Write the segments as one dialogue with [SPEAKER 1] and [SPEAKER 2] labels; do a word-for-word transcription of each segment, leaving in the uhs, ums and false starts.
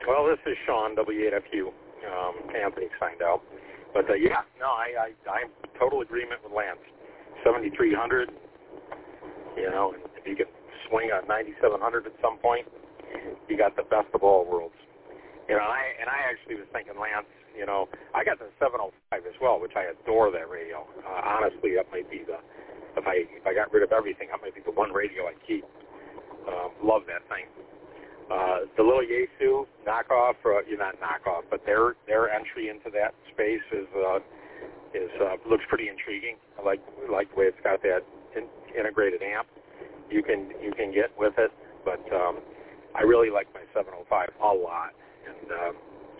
[SPEAKER 1] Well, this is Sean, W eight F U. Um, Anthony signed out. But, uh, yeah, no, I, I, I'm in total agreement with Lance. seventy-three hundred, you know, and if you can swing a ninety-seven hundred at some point, you got the best of all worlds. You know, and I, and I actually was thinking, Lance, you know, I got the seven oh five as well, which I adore that radio. Uh, honestly, that might be the, if I if I got rid of everything, that might be the one radio I'd keep. Um, love that thing. Uh, the little Yaesu knockoff, uh, you're not knockoff, but their their entry into that space is uh, is uh, looks pretty intriguing. I like like the way it's got that in, integrated amp you can you can get with it, but um, I really like my seven oh five a lot, and um,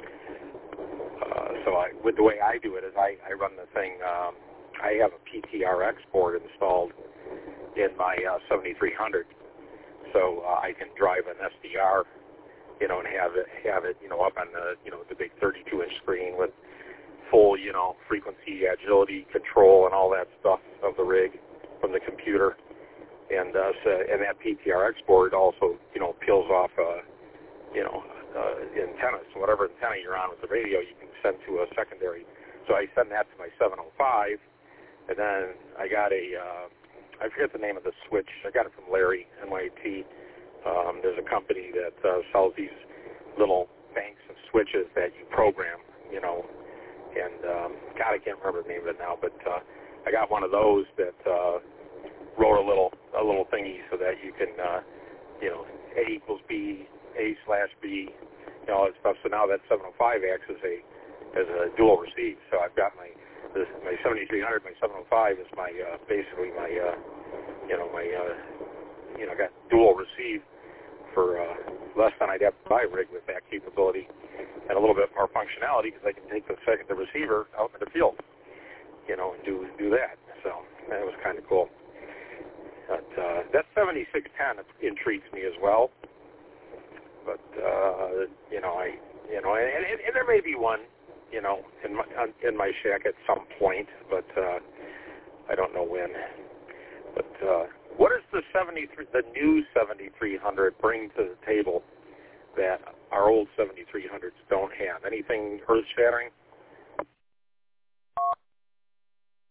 [SPEAKER 1] uh, so I, with the way I do it is I, I run the thing. Um, I have a P T R X board installed in my uh, seventy-three hundred. So uh, I can drive an S D R, you know, and have it have it, you know, up on the, you know, the big thirty-two inch screen with full, you know, frequency, agility control, and all that stuff of the rig from the computer. And uh, so, and that P T R X board also, you know, peels off, uh, you know, uh, antennas. So whatever antenna you're on with the radio, you can send to a secondary. So I send that to my seven oh five, and then I got a. Uh, I forget the name of the switch. I got it from Larry, N Y T. Um, there's a company that uh, sells these little banks of switches that you program, you know, and um, God, I can't remember the name of it now, but uh, I got one of those that uh, wrote a little a little thingy so that you can, uh, you know, A equals B, A slash B, you know, all that stuff. So now that seven oh five acts as a as a dual receive. So I've got my This, my seventy-three hundred, my seven oh five is my uh, basically my uh, you know my uh, you know got dual receive for uh, less than I'd have to buy a rig with that capability and a little bit more functionality because I can take the second the receiver out in the field, you know, and do do that. So that was kind of cool. But uh, that seventy-six ten intrigues me as well. But uh, you know I you know and, and, and there may be one, you know, in my in my shack at some point, but uh, I don't know when. But uh, what does the seventy-three, the new seventy-three hundred bring to the table that our old seventy-three hundreds don't have? Anything earth-shattering?